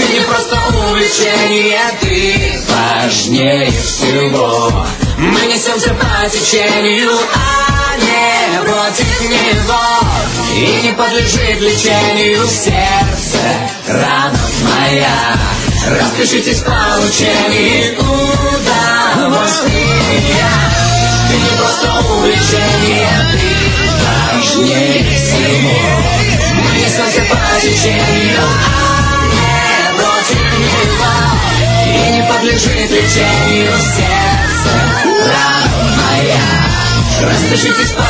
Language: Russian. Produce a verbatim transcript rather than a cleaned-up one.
не просто увлечение, ты важнее всего. Мы несемся по течению, а не против него. И не подлежит лечению сердце, рана моя. Распишитесь в получении удовольствия. Ты не просто увлечение, ты важнее всего. Мы несемся по течению, а не против него. И не подлежит лечению сердце, рана моя. Распишитесь по